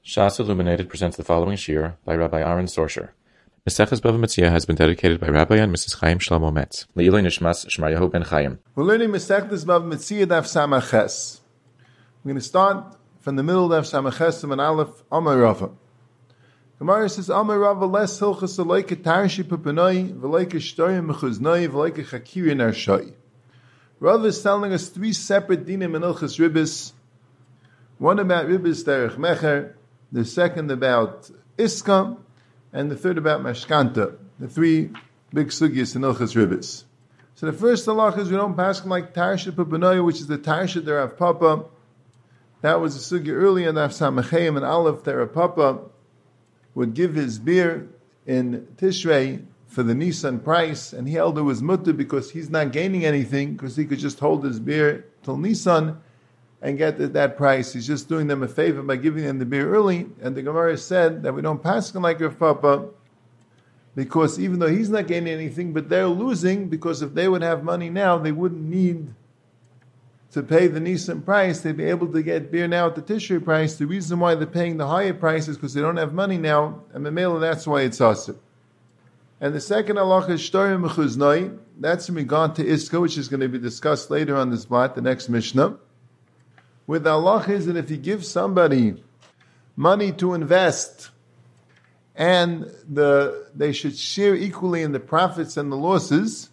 Shas Illuminated presents the following shir by Rabbi Aaron Sorsher. Maseches Bava Metzia has been dedicated by Rabbi and Mrs. Chaim Shlomo Metz. Le'iloi Nishmas Shmaryahu ben Chaim. We're learning Maseches Bava Metzia Daf Samaches. We're going to start from the middle of Samaches and Aleph Amar Rava. Gemara says Amar Rava les hilchas aleike tarshi pepenoi v'leike shtoyim mechuznoi v'leike chakirin arshoi. Rava is telling us three separate dinim in hilchas ribis. One about ribis derech mecher, the second about iska, and the third about mashkanta. The three big sugyas in hilchas ribis. So the first halach is we don't pass like tarsha pepenoi, which is the tarsha der Rav Papa. That was a sugya earlier in Daf Samachayim and Aleph that Rav Papa would give his beer in Tishrei for the Nisan price, and he held it was mutter because he's not gaining anything, because he could just hold his beer till Nisan and get that price. He's just doing them a favor by giving them the beer early. And the Gemara said that we don't pass him like Rav Papa, because even though he's not gaining anything, but they're losing, because if they would have money now, they wouldn't need to pay the Nisan price. They'd be able to get beer now at the Tishrei price. The reason why they're paying the higher price is because they don't have money now, and Memela, that's why it's asur. And the second halacha is shtorim mechuznoi. That's in regard to iska, which is going to be discussed later on this blot, the next Mishnah. With the halacha is that if you give somebody money to invest, and they should share equally in the profits and the losses,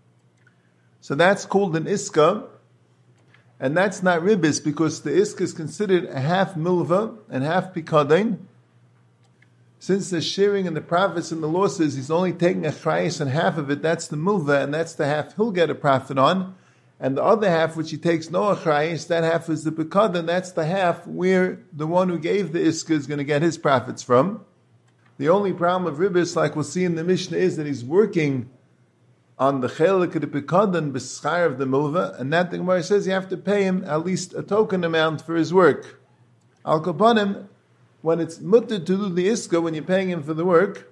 so that's called an iska. And that's not ribis, because the iska is considered a half milva and half pikadon. Since the sharing in the profits and the losses, he's only taking a chrayis and half of it, that's the milva, and that's the half he'll get a profit on. And the other half, which he takes no chrayis, that half is the pikadon, that's the half where the one who gave the iska is going to get his profits from. The only problem of ribis, like we'll see in the Mishnah, is that he's working on the chelik of the pikadon b'schar of the milva, and that the Gemara says you have to pay him at least a token amount for his work. Al kapanim, when it's mutter to do the iska, when you're paying him for the work,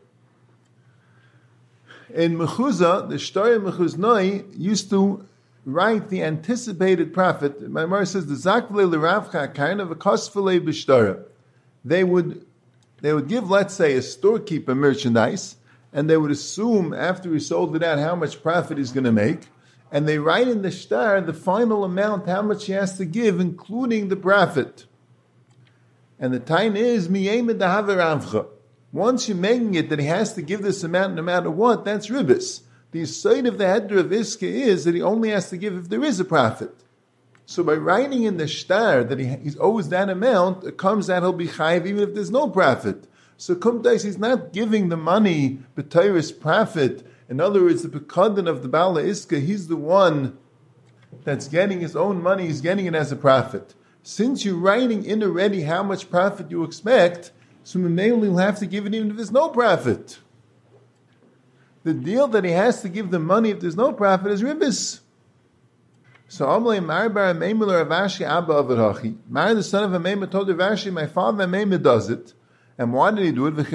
in mechuza, the shtorim mechuznoi used to write the anticipated profit. My Gemara says the zakvle l'ravcha kind of a kosvele b'shtara. They would give, let's say, a storekeeper merchandise, and they would assume after he sold it out how much profit he's going to make, and they write in the shtar the final amount, how much he has to give, including the profit. And the time is miyemed dahaveravcha. Once you're making it that he has to give this amount no matter what, that's ribis. The side of the header of iska is that he only has to give if there is a profit. So by writing in the shtar that he owes that amount, it comes out he'll be chayiv even if there's no profit. So kumtais, he's not giving the money b'tayris profit. In other words, the pekadon of the Bala Iska, he's the one that's getting his own money, he's getting it as a profit. Since you're writing in already how much profit you expect, so Memele will have to give it even if there's no profit. The deal that he has to give the money if there's no profit is ribis. So Amalei Mar bar Meimer Rav Ashi Abba Avarachi. Mar, the son of Meimer, told Rav Ashi, my father Meimer does it. And why did he do it?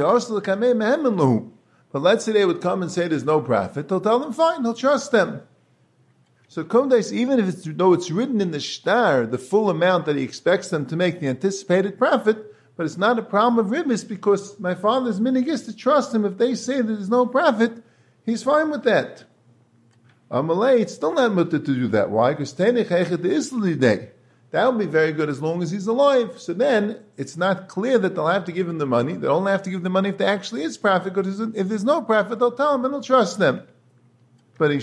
But let's say they would come and say there's no profit. They'll tell them, fine, he'll trust them. So Kumdais, even if though it's written in the shtar, the full amount that he expects them to make the anticipated profit, but it's not a problem of ribis, because my father's minig is to trust him. If they say that there's no profit, he's fine with that. Amalei, it's still not mutter to do that. Why? Because Teinech Echad Isli Day. That will be very good as long as he's alive. So then, it's not clear that they'll have to give him the money. They'll only have to give the money if there actually is profit, because if there's no profit, they'll tell him and they'll trust them. But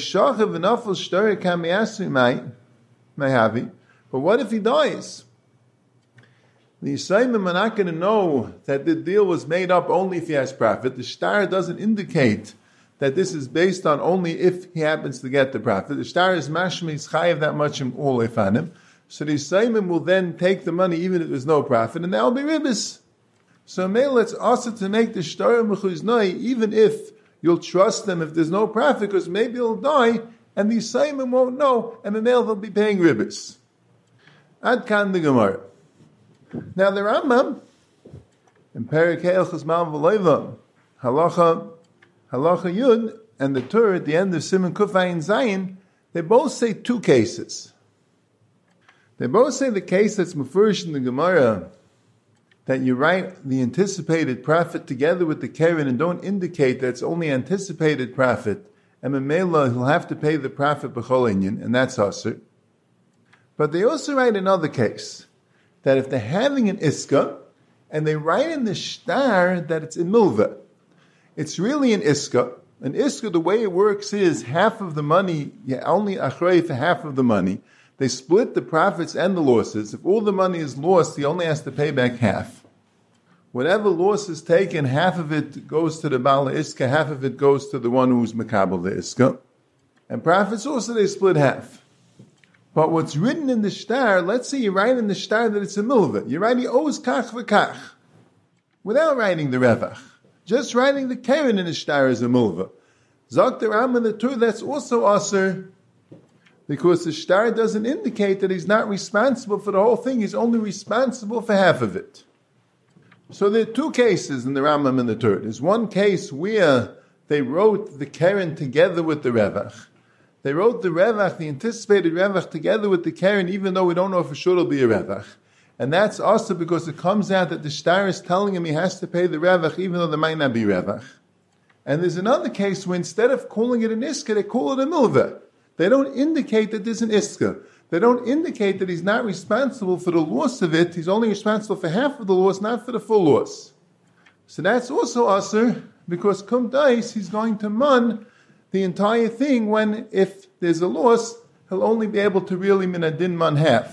but what if he dies? The Yisraelim are not going to know that the deal was made up only if he has profit. The shtar doesn't indicate that this is based on only if he happens to get the profit. The shtar is mashmi chayiv that much in all efanim. So the Yisraelim will then take the money even if there's no profit, and that will be ribis. So Meil, it's also to make the shtar mechuznoi, even if you'll trust them if there's no profit, because maybe he'll die, and the Yisraelim won't know, and the Meil will be paying ribis. Ad kan the Gemara. Now the Rambam, in Perikei Elchos Mal V'Leiva, Halacha Yud, and the Torah at the end of Siman Kuf Ayin Zayin, they both say two cases. They both say the case that's mufurish in the Gemara, that you write the anticipated profit together with the keren and don't indicate that it's only anticipated profit, and Memela he'll have to pay the profit b'chol inyan, and that's asur. But they also write another case, that if they're having an iska, and they write in the shtar that it's in milva, it's really an iska. An iska, the way it works is half of the money, you only achrei for half of the money. They split the profits and the losses. If all the money is lost, he only has to pay back half. Whatever loss is taken, half of it goes to the Baal Iska, half of it goes to the one who's Makabel the Iska. And profits also, they split half. But what's written in the shtar, let's say you write in the shtar that it's a milva. You write, he owes kach v'kach, without writing the revach. Just writing the keren in the shtar is a milva. Zok the Rambam the Tur, that's also asur, because the shtar doesn't indicate that he's not responsible for the whole thing, he's only responsible for half of it. So there are two cases in the Rambam and the Tur. There's one case where they wrote the keren together with the revach. They wrote the revach, the anticipated revach, together with the keren, even though we don't know for sure it'll be a revach. And that's also because it comes out that the shtar is telling him he has to pay the revach, even though there might not be revach. And there's another case where instead of calling it an iska, they call it a milva. They don't indicate that there's an iska. They don't indicate that he's not responsible for the loss of it. He's only responsible for half of the loss, not for the full loss. So that's also asur, because kum dais, he's going to mun the entire thing when, if there's a loss, he'll only be able to really minadin man half.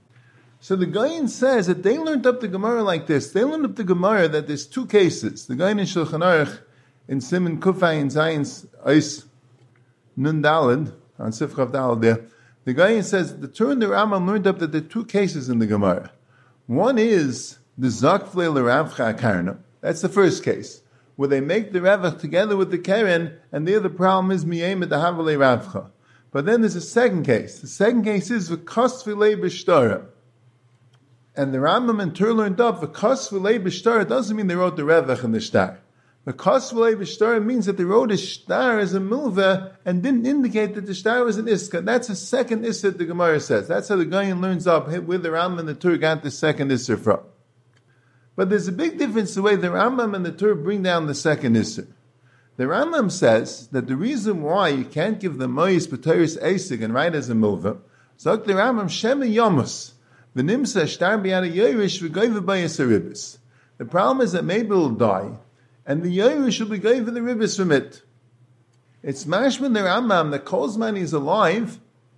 So the Gaon says that they learned up the Gemara like this. They learned up the Gemara that there's two cases. The Gaon in Shulchan Aruch, in Siman Kufay and Zayin's Eis Nun Daled, on Sifchav Daled there, the Gaon says the Tur and the Rambam learned up that there are two cases in the Gemara. One is the Zakfle L'Ravcha Karna. That's the first case, where they make the Revach together with the Keren, and there the problem is Miyem et Ahavale Ravcha. But then there's a second case. The second case is V'kos V'lei B'shtara. And the Rambam and Tur learned up, V'kos V'lei B'shtara doesn't mean they wrote the Revach in the Shtar. V'kos V'lei B'shtara means that they wrote a Shtar as a Milva and didn't indicate that the Shtar was an Iska. That's a second Issa the Gemara says. That's how the Gaon learns up where the Rambam and the Tur got the second Issa from. But there's a big difference the way the Rambam and the Tur bring down the second Issa. The Rambam says that the reason why you can't give the Mois B'Teres Esig and write as a Milva, Zok the Rambam Shema Yomus, V'nimsa Shtar B'yada Yoirish V'goyva B'yas Ribis. The problem is that maybe it'll die, and the Yoirish will be goyva the Ribis from it. It's mashman the Rambam that Kozman is alive,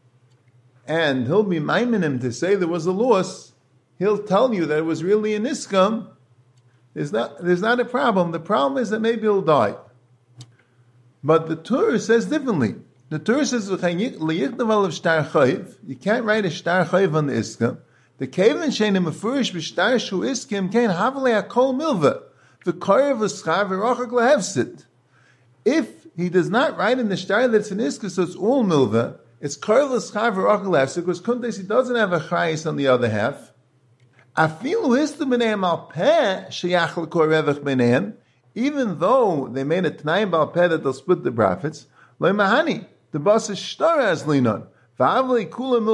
and he'll be maiming him to say there was a loss. He'll tell you that it was really an iskam. There's not a problem. The problem is that maybe he'll die. But the Tur says differently. The Tur says you can't write a shtar chayv on the iskam. The kaven shenim afurish b'shtar shu iskim can't havale akol milva. The karev v'schar v'rochak lehevsit. If he does not write in the shtar that it's an iskam, so it's all milva, it's karev v'schar v'rochak lehevsit, because kuntes he doesn't have a chayis on the other half. Even though they made a t'nai bal peh that they'll split the profits, lo mahani, the boss is shtar as linon. In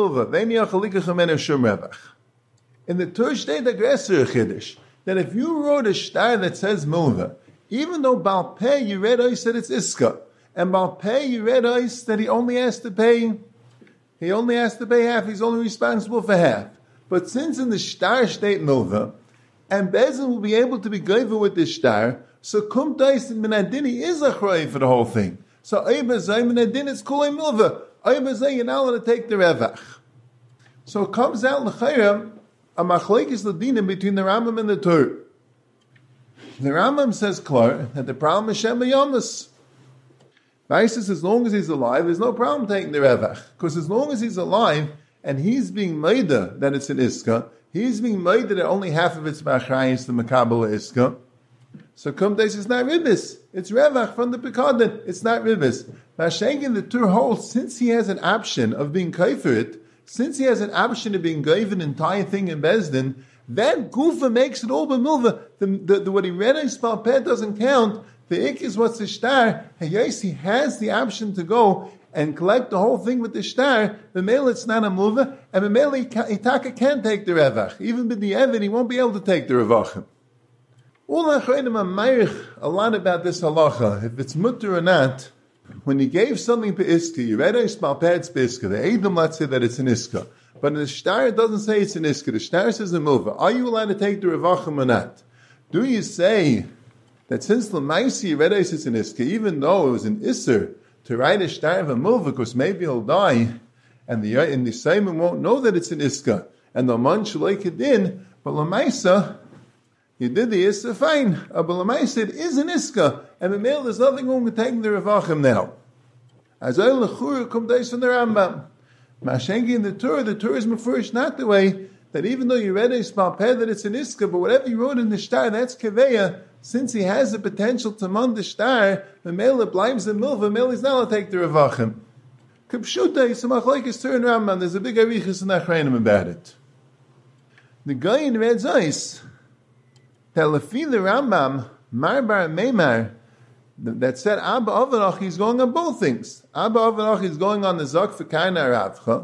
the Tur state aggressor chiddush that if you wrote a shtar that says milva, even though Baal Peh you read ois that it's iska, and Baal Peh you read ois that he only has to pay half, he's only responsible for half. But since in the shtar state milva, and Bezin will be able to be goyva with the shtar, so kum dais and minadini is achrei for the whole thing. So Eibazay minadin it's kulei milva. Eibazay you're not allowed to take the revach. So it comes out l'chayram a machlekes l'dinim between the Rambam and the Tur. The Rambam says klar that the problem is Shem Yamas. Says as long as he's alive, there's no problem taking the revach, because as long as he's alive and he's being meida that it's an iska, he's being meida that only half of it's b'achrayis the makabel iska. So kum des is not ribis. It's revach from the pekadin. It's not ribis. Mashenkin the Tur holds, since he has an option of being kaiferit, since he has an option of being gave an entire thing in Bezdin, that Gufa makes it all b'milva. The what he read in Spal Peh doesn't count. The ik is what's the shtar. Yes, he has the option to go and collect the whole thing with the shtar, B'meila it's not a muva, and B'meila Itaka can't take the revach. Even with the Evid, he won't be able to take the revachim. All Achronim are meirich a lot about this halacha, if it's mutter or not. When you gave something to iska, you read a spalpet's iska, the Edom, let's say that it's an iska. But in the shtar, it doesn't say it's an iska. The shtar says a muva. Are you allowed to take the revachim or not? Do you say that since Lamaisi you read it's an iska, even though it was an isser to write a shtar of a muva, because maybe he'll die, and the Simon won't know that it's an iska, and the man shalaik it in, but Lamaisa, you did the Issa, fine. But Lamaisa, it is an Iska. And the male, there's nothing wrong with taking the Revachim now. As I lechura come days from the Rambam. Mashengi in the Torah is mafurish not the way that even though you read a small pad that it's an Iska, but whatever you wrote in the Shtar, that's Keveya. Since he has the potential to mend the Shtar, the male blimes the Milva, the male is not allowed to take the Revachim. Kapshuta, Yisamachlaikis Torah and Rambam, there's a big Arichas in Achrayim about it. The guy in Red Zeis, that lefi the Rambam, Marbar Meimar, that said Abba Avarach is going on both things. Abba Avarach is going on the Zak for Kaina Ravcha,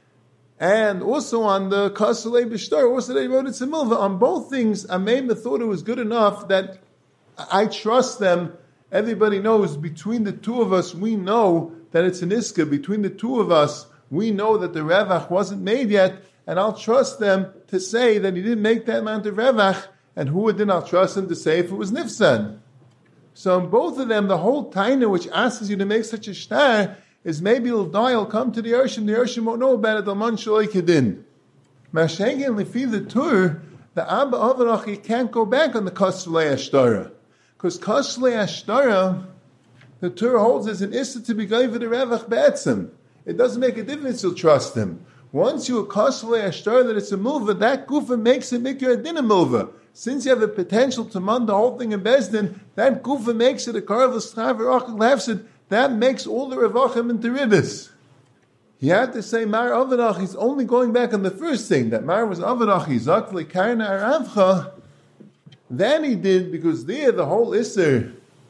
and also on the Kasalei B'Shtar, also they wrote it to Milva. On both things, Ameima thought it was good enough that I trust them. Everybody knows, between the two of us, we know that it's an Iska. Between the two of us, we know that the Revach wasn't made yet, and I'll trust them to say that he didn't make that amount of Revach. And who would then I'll trust him to say if it was Nifsan? So in both of them, the whole taina which asks you to make such a shtar is maybe he'll die, he'll come to the Yershim won't know about it, the man shalai kedin. Mashengen lefi the Tur, the Abba Avarach, he can't go back on the Kaslei Ashtara. Because Kaslei Ashtara, the Tur holds as an issa to be gave the Revach Be'etzim. It doesn't make a difference, you'll trust him. Once you Kaslei Ashtara that it's a mulva, that gufa makes it make your din a mulva. Since you have the potential to mend the whole thing in Bezdin, that gufa makes it a karvus traverach lefsid. That makes all the revachim into ribbis. He had to say Mar Avarach. He's only going back on the first thing that Mar was Avarach. He's zakvli karna aravcha. Then he did because there the whole isser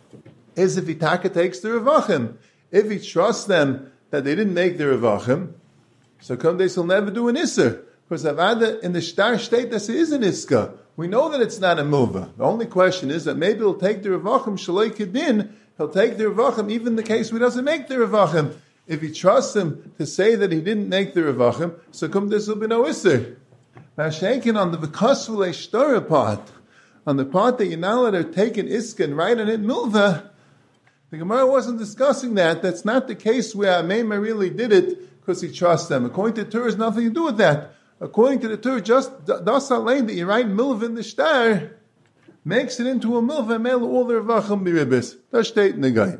is if Itaka takes the revachim. If he trusts them that they didn't make the revachim, so come days he'll never do an isser. Because Avada in the Shtar state that it is an iska. We know that it's not a muva. The only question is that maybe he'll take the Revachim Shaloi Kedin, he'll take the Revachim even in the case where he doesn't make the Revachim. If he trusts him to say that he didn't make the Revachim, so come this will be no Isser. Now Shankin on the V'kasvulei Shtar part, on the part that you're not allowed to take an Iska and write on it Milva, the Gemara wasn't discussing that. That's not the case where Ameima really did it because he trusts them. According to the Torah, has nothing to do with that. According to the Torah, just das alain that you write milva in the shtar makes it into a milva, and all the revachim biribis. That's state in the gain.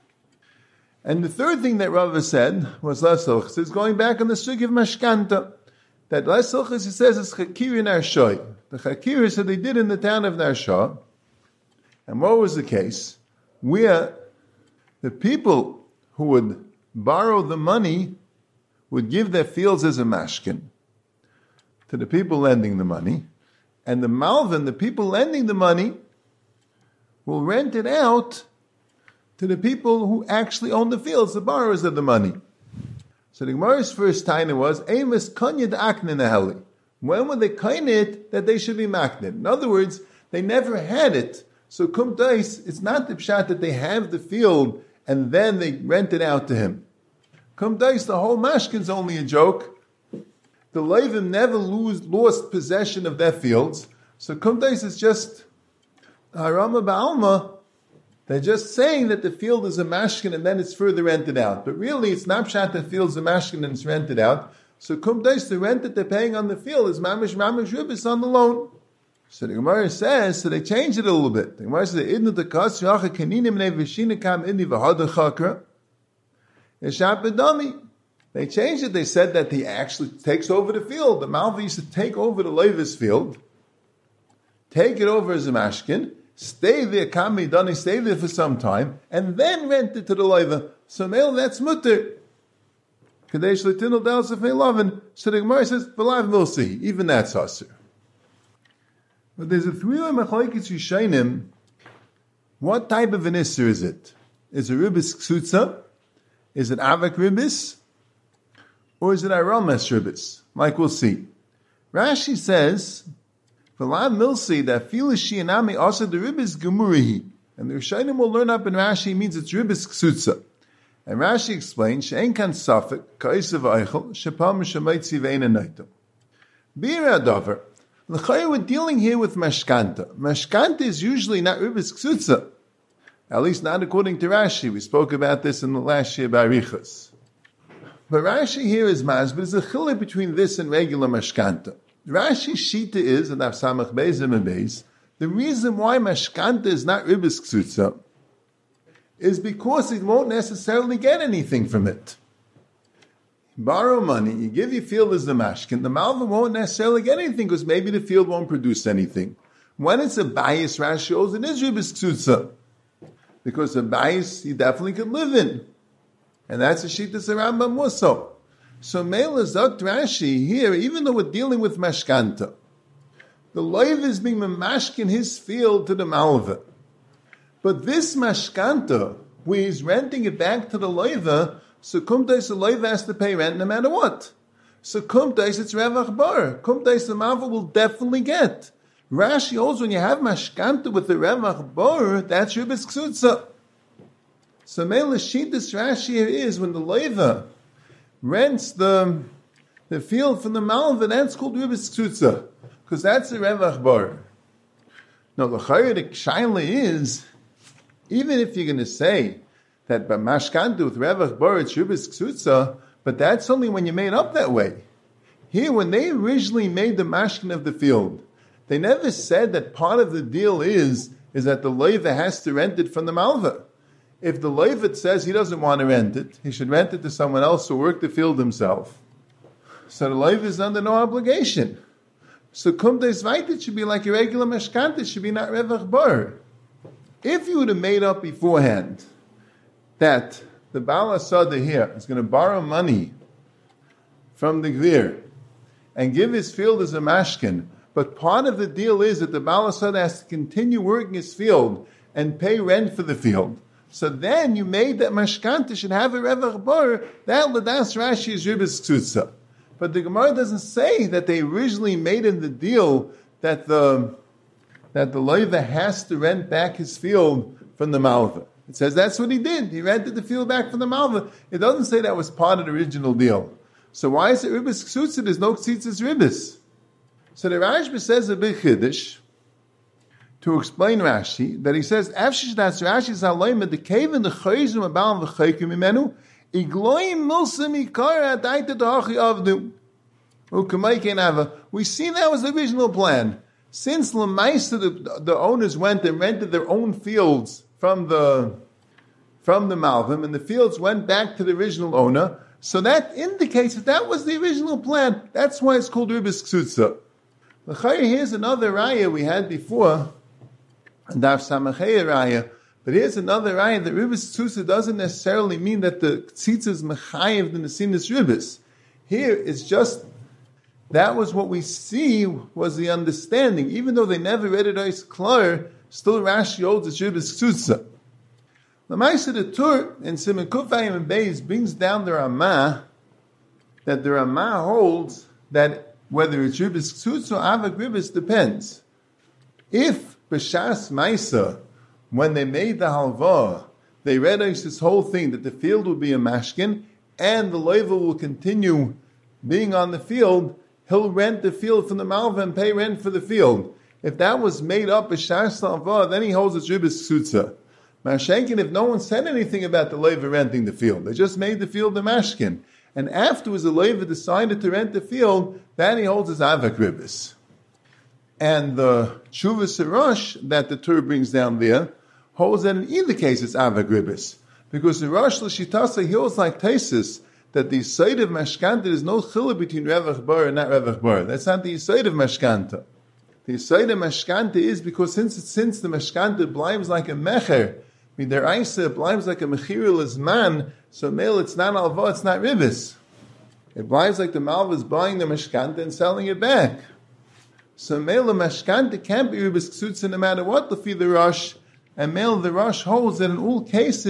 And the third thing that Rava said was Lesilchus, is going back on the sugi of Mashkanta. That Lesilchus, he says, is Chakir in Arshoy. The Chakir is that they did in the town of Narsha. And what was the case? Where the people who would borrow the money would give their fields as a mashkin to the people lending the money, and the Malvin, the people lending the money, will rent it out to the people who actually own the fields, the borrowers of the money. So the Gemara's first taina was, Amos kanyad aknin aheli. When would they kain it that they should be maknid? In other words, they never had it. So kum dais, it's not the pshat that they have the field and then they rent it out to him. Kum dais, the whole mashkin's only a joke. The Levim never lost possession of their fields. So Kumtais is just Harama Ba'alma. They're just saying that the field is a mashkin and then it's further rented out. But really it's not pshat that the field is a mashkin and it's rented out. So Kumtais, the rent that they're paying on the field is mamish ribis on the loan. So the Gemara says, so they changed it a little bit. The Gemara says, Idnu Takas Yacha Kaninim Ne Vishinakam Indi Vahada Chakra Eshap Bedami. They changed it. They said that he actually takes over the field. The Malva used to take over the Levis field, take it over as a mashkin, stay there, Kami Dani, stay there for some time, and then rent it to the Leva. So male, that's mutter. Kadesh Latinal Dalsaf Lovin. So the Gemara says, V'lav we'll see. Even that's asur. But there's a three-way machlokes Yishainim. What type of an isser is it? Is it ribis ksutza? Is it avak ribis? Or is it arames ribis? Like we'll see. Rashi says, V'la milsi that filishi anami asa the ribis gemurihi. And the Rishonim will learn up in Rashi means it's ribis ksutza. And Rashi explains, she'en kan safek, ka'isav eichel, shepam shemeitzi ve'ena naito. B'ira davar, l'chayr we're dealing here with mashkanta. Mashkanta is usually not ribis ksutza. At least not according to Rashi. We spoke about this in the last year by Arichas. But Rashi here is mas, but there's a chilek between this and regular mashkanta. Rashi's shita is, and Samach Beis and Beis, the reason why mashkanta is not ribis ksutza is because it won't necessarily get anything from it. You borrow money, you give your field as the mashkin, the malva won't necessarily get anything because maybe the field won't produce anything. When it's a bias, Rashi shows it is ribis ksutza. Because a bias you definitely could live in. And that's a shita Rambam Musso. So Mela Zot Rashi here, even though we're dealing with mashkanta, the loiv is being mamashkin his field to the malva. But this mashkanta, where he's renting it back to the loiva, so kumtais the loiva has to pay rent no matter what. So kumtais it's revach bar. Kumtais the malva will definitely get. Rashi holds when you have mashkanta with the revach bar, that's ribis ksutza. So Mela Shitas Rashi here is when the loiva rents the field from the malva, that's called ribis ksutza, because that's the revach bar. Now the chayyim shaila is, even if you're going to say that by mashkanta with revach bar it's ribis ksutza, but that's only when you made up that way. Here, when they originally made the mashkin of the field, they never said that part of the deal is that the loiva has to rent it from the malva. If the loiva says he doesn't want to rent it, he should rent it to someone else who work the field himself. So the loiva is under no obligation. So kumtes vayt, it should be like a regular mashkanta, it should be not revach bar. If you would have made up beforehand that the Baal HaSada here is going to borrow money from the Gvir and give his field as a mashkin, but part of the deal is that the Baal HaSada has to continue working his field and pay rent for the field. So then you made that mashkanta should have a revach bar, that Ladas Rashi is ribis ksutza. But the Gemara doesn't say that they originally made in the deal that the loiva has to rent back his field from the malva. It says that's what he did. He rented the field back from the malva. It doesn't say that was part of the original deal. So why is it ribis ksutza? There's no ksitzas ribis. So the Rashba says a big chiddush to explain Rashi, that he says, Afshish das Rashi zaloyim the cave in the chayzum abal v'chaykim imenu, igloim milsim ikara daita dachi avdu. We see that was the original plan. Since Lamaisa, the owners went and rented their own fields from the Malvim, and the fields went back to the original owner, so that indicates that was the original plan. That's why it's called ribis ksutza. Here's another raya we had before, Daf Samachei raya, but here's another raya that ribis ksutza doesn't necessarily mean that the tzitza is mechayev the nesinas ribis. Here it's just that was what we see was the understanding. Even though they never read it as klar, still Rashi holds it's ribis ksutza. The Maisa the Tur in Siman Kufayim and Beis brings down the Ramah that the Ramah holds that whether it's ribis ksutza or avak ribis depends. If b'shas Maisa, when they made the halva, they read this whole thing that the field will be a mashkin and the loiva will continue being on the field, he'll rent the field from the malva and pay rent for the field. If that was made up b'shas halva, then he holds it's ribis ksutza. Mashenkin, if no one said anything about the loiva renting the field, they just made the field a mashkin, and afterwards the loiva decided to rent the field, then he holds his avak ribis. And the Chuvas Rosh that the Tur brings down there holds that in either case it's avak ribis, because the Rosh L'Shitasa he holds like Taisis that the Yisod of Mashkanta is no chiluk between revach bar and not revach bar. That's not the Yisod of Mashkanta. The Yisod of Mashkanta is because since the Mashkanta blives like a mecher, their Isa blives like a mechirul is man, so male it's not alva, it's not ribis. It blives like the malva is buying the Mashkanta and selling it back. So male the Mashkanta can't be ribis ksutza no matter what the Rosh, and male the Rosh holds that in all cases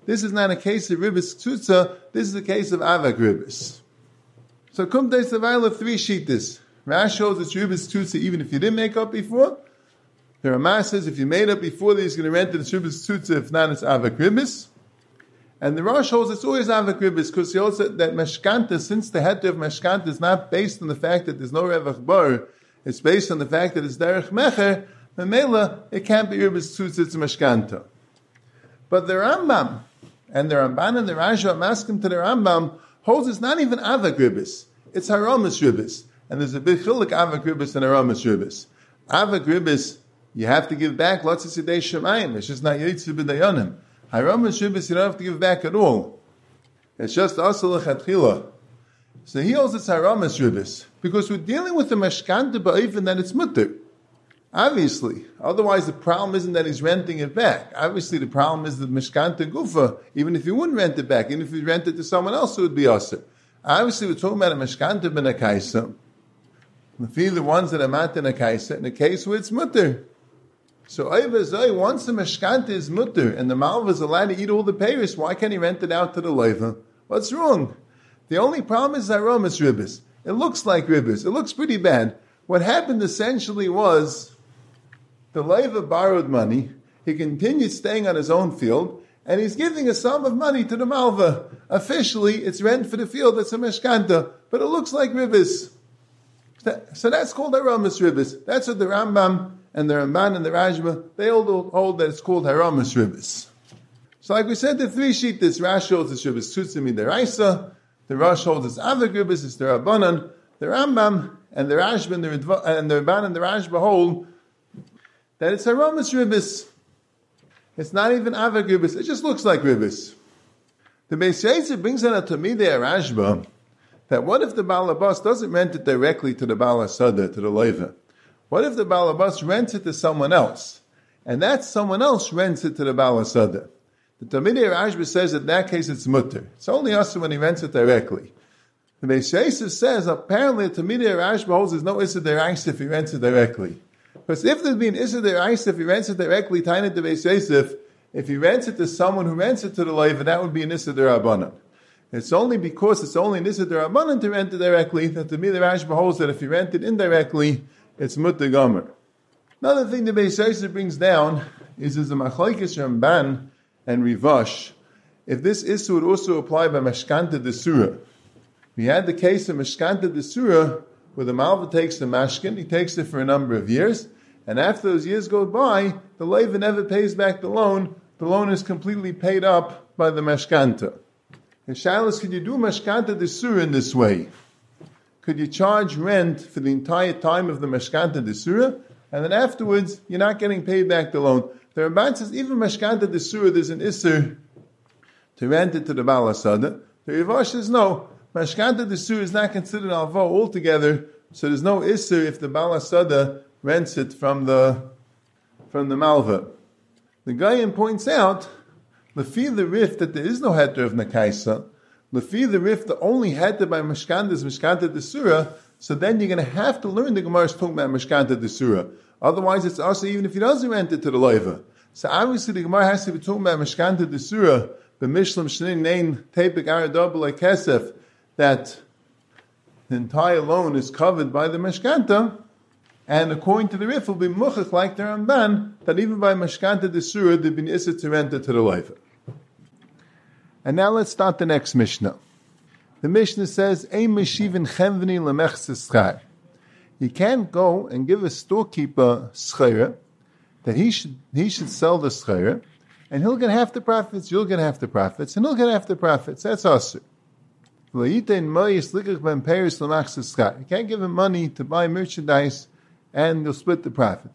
this is not a case of ribis tzutza, this is a case of avak ribis. So kumtei savayla 3 shittas. Rash shows it's ribis tzutza even if you didn't make up before. The Ramah says if you made up before, then he's going to rent it, it's ribis tzutza, if not, it's avak ribis. And the Rosh holds it's always avak ribis, because he holds that meshkanta, since the heter of meshkanta is not based on the fact that there's no revach bar, it's based on the fact that it's derech mecher, memela, it can't be ribis tzutza, it's meshkanta. But the Rambam, and the Ramban and the Rashba maskim to the Rambam, holds it's not even avak ribis, it's haramas ribis. And there's a big chiluk avak ribis and haramas ribis. Avak ribis, you have to give back lots of sidei shemayim, it's just not yitzir b'dayanim. Haramas ribis, you don't have to give back at all. It's just asal lechatchila. So he holds it's haramas ribis, because we're dealing with the mashkanta ba'ifin that it's mutter. Obviously. Otherwise the problem isn't that he's renting it back. Obviously the problem is the mashkanta gufa, even if you wouldn't rent it back, even if you rent it to someone else, it would be asr. Obviously we're talking about a mashkanta ben a kaisa. The ones that are mat in a kaisa, in a case where it's mutter. So once the mashkanta is mutter and the malva is allowed to eat all the payers, why can't he rent it out to the leiva? What's wrong? The only problem is aromas ribis. It looks like ribis. It looks pretty bad. What happened essentially was the leiva borrowed money. He continued staying on his own field, and he's giving a sum of money to the malva. Officially, it's rent for the field. That's a mashkanta, but it looks like ribis. So that's called aromas ribis. That's what the Rambam and the Ramban and the Rashba, they all hold that it's called haramas ribis. So like we said, the 3 shittas, Rash holds it's ribis tzutza midaraisa, the Rosh holds it's avak ribis, it's the Rabbanan, the Rambam and the Rashba and the Ramban and the Rashba hold that it's haramas ribis. It's not even avak ribis, it just looks like ribis. The Beis Yosef brings in a Tamidei Rashba that what if the Baal Abbas doesn't rent it directly to the Baal Asada, to the Leiva? What if the Baal Abbas rents it to someone else, and that someone else rents it to the Baal Asada? The Tamidei Rashba says that in that case it's mutter. It's only us when he rents it directly. The Beis Yosef says apparently the Tamidei Rashba holds there's no Issa Deraisa if he rents it directly. Because if there'd be an Issa Deraisa if he rents it directly, Tainat the Beis Yosef, if he rents it to someone who rents it to the Leiva, that would be an Issa Derabanan. It's only because it's only an Issa Derabanan to rent it directly that the Tamidei Rashba holds that if he rent it indirectly, it's mutter gomer. Another thing the Beis Yosef brings down is the machlokes Ramban and Rivash. If this issue would also apply by mashkanta desura, we had the case of mashkanta desura where the malva takes the mashkin, he takes it for a number of years, and after those years go by, the leiva never pays back the loan. The loan is completely paid up by the mashkanta. And Shilas, could you do mashkanta desura in this way? Could you charge rent for the entire time of the mashkanta desura, and then afterwards you're not getting paid back the loan? The Ramban says even mashkanta desura there's an isser to rent it to the Baal Asada. The Rivash says no, mashkanta desura is not considered alva altogether, so there's no isser if the Baal Asada rents it from the malva. The Gayan points out lefi the rif that there is no heter of nakaisa. Lefi the rif, the only heter by mashkanta is mashkanta desura, so then you're going to have to learn the Gemara's talking about mashkanta desura. Otherwise it's also even if he doesn't rent it to the leiva. So obviously the Gemara has to be talking about mashkanta desura, b'mishlam shnein nein tepik aradabel kesef, that the entire loan is covered by the mashkanta, and according to the rif will be muchach like the Ramban, that even by mashkanta desura there'd be issa to rent it to the leiva. And now let's start the next Mishnah. The Mishnah says, Ein meshivin chemveni lemechzes schar. You can't go and give a storekeeper schara, that he should sell the schara, and he'll get half the profits, you'll get half the profits, and he'll get half the profits. That's asur. You can't give him money to buy merchandise, and you'll split the profit.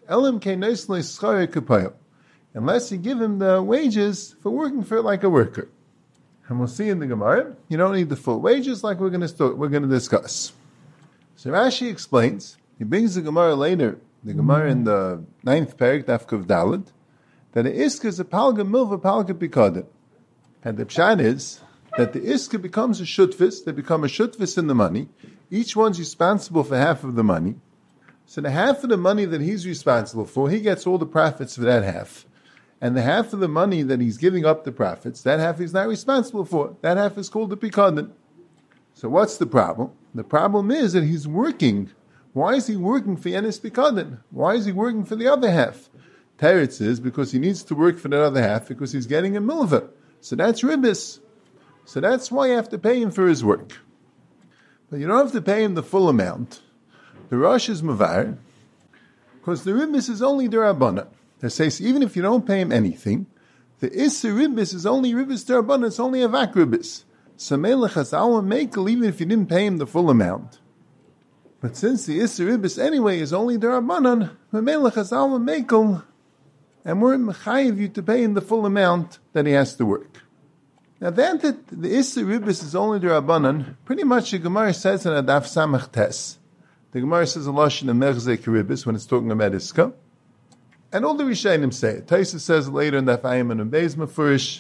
Unless you give him the wages for working for it like a worker. And we'll see in the Gemara, you don't need the full wages like we're going to discuss. So Rashi explains, he brings the Gemara later, the Gemara in the 9th parak, Daf Kuf Daled, that the iska is a palga milva palga pikada. And the pshat is that the iska becomes a shutfis, they become a shutfis in the money, each one's responsible for half of the money. So the half of the money that he's responsible for, he gets all the profits for that half. And the half of the money that he's giving up the profits, that half he's not responsible for. That half is called the pikadon. So what's the problem? The problem is that he's working. Why is he working for Yenis pikadon? Why is he working for the other half? Teretz is because he needs to work for that other half because he's getting a milva. So that's ribis. So that's why you have to pay him for his work. But you don't have to pay him the full amount. The Rosh is mavar, because the ribis is only derabana. They say even if you don't pay him anything, the Isser ribis is only ribis derabana, it's only a vak ribis. So melech has alma mekel even if you didn't pay him the full amount. But since the Isser ribis anyway is only derabanan, melech has alma mekel, and we're mechayiv you to pay him the full amount that he has to work. Now that the Isser ribis is only derabanan, pretty much the Gemara says in Adaf Samach Tes. The Gemara says a lashon of mechzek ribis when it's talking about iska. And all the Rishonim say it. Taisa says later in the Afayim and Beis Mefurish.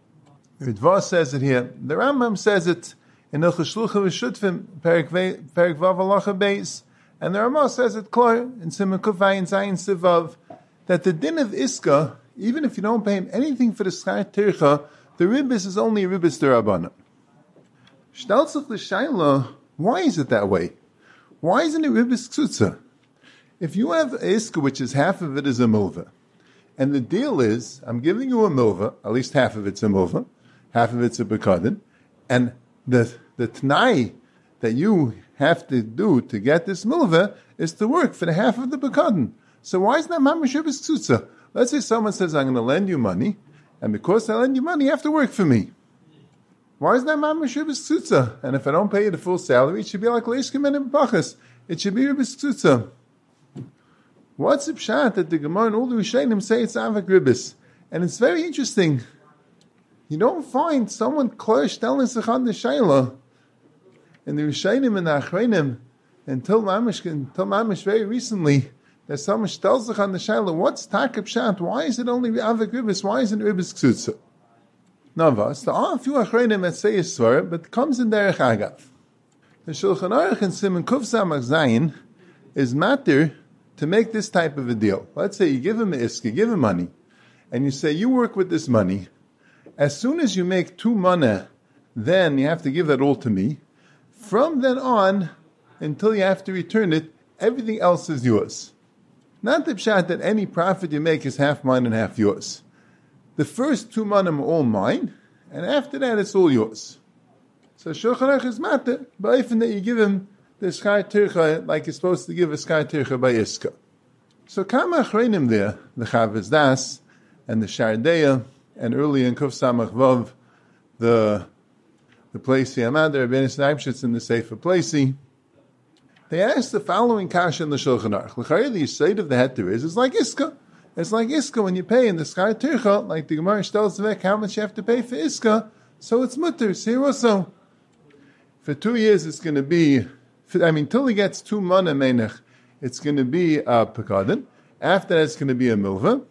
Ritva says it here. The Rambam says it in Hilchos Shluchim V'Shutfim, Perik Vav Halacha Beis. And the Ramah says it clear in Siman Kuf Ayin Zayin Sivav that the din of iska, even if you don't pay him anything for the schar tircha, the ribis is only ribis derabana. Shtaltzach l'shayla, why is it that way? Why isn't it ribis ksutza? If you have a iska which is half of it is a milva, and the deal is, I'm giving you a milva, at least half of it's a milva, half of it's a bekadin, and the t'nai that you have to do to get this milva is to work for the half of the bekadin. So why is that mamash ribis ksutza? Let's say someone says, I'm going to lend you money, and because I lend you money, you have to work for me. Why is that mamash ribis ksutza? And if I don't pay you the full salary, it should be like leishkim and bachas. It should be ribis ksutza. What's the pshat that the Gemara and all the Rishonim say it's avak ribis? And it's very interesting. You don't find someone klosh telling Sechad the Shaila in the Rishonim and the Achreinim until mamish very recently that someone tells Sechad the Shaila, what's takab pshat? Why is it only avak ribis? Why isn't ribis ksutza? Navas, there are a few Achreinim that say it's svar, but it comes in derech agav. The Shulchan Aruch in Siman Kuf Samach Zayin is matter to make this type of a deal. Let's say you give him an iska, give him money, and you say, you work with this money. As soon as you make 2 maneh, then you have to give that all to me. From then on, until you have to return it, everything else is yours. Not the pshat that any profit you make is half mine and half yours. The first 2 maneh are all mine, and after that it's all yours. So Shulchan Aruch is matter, but even that you give him the schar tircha like you're supposed to give a schar tircha by iska. So kama achreinim there, the Chavez Das and the Shardeya, and early in Kuf Samach Vav, the Placey Amad, the Rabbeinu Snipeshitz in the Sefer Placey, they asked the following kasha in the Shulchan Aruch. L'chayr, the yisod of the heter is, it's like iska. It's like iska when you pay in the schar tircha, like the Gemara tells the how much you have to pay for iska, so it's mutter. So here also, for 2 years it's going to be, till he gets 2 maneh menech, it's going to be a pekadin. After that, it's going to be a milva.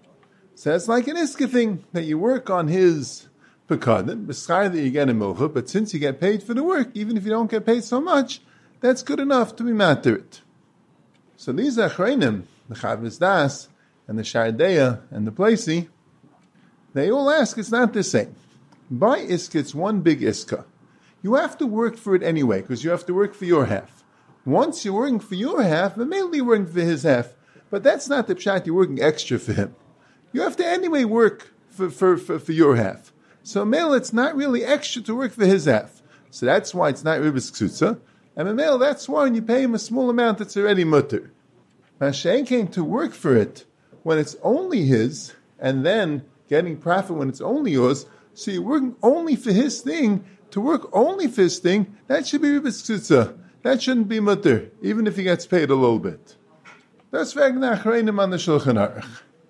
So it's like an iska thing that you work on his pekadin, b'schar that you get a milva. But since you get paid for the work, even if you don't get paid so much, that's good enough to be matter it. So these achreinim, the Chavez Das and the Shardeya and the Placey, they all ask it's not the same. By iska, it's one big iska. You have to work for it anyway, because you have to work for your half. Once you're working for your half, then mainly you're working for his half. But that's not the pshat, you're working extra for him. You have to anyway work for your half. So male, it's not really extra to work for his half. So that's why it's not ribis ksutza. And male, that's why when you pay him a small amount, it's already mutter. Mashen came to work for it when it's only his, and then getting profit when it's only yours. So you're working only for his thing. To work only for his thing, that should be ribis ksutza. That shouldn't be mutter, even if he gets paid a little bit. That's v'egna achreinim on the Shulchan Aruch.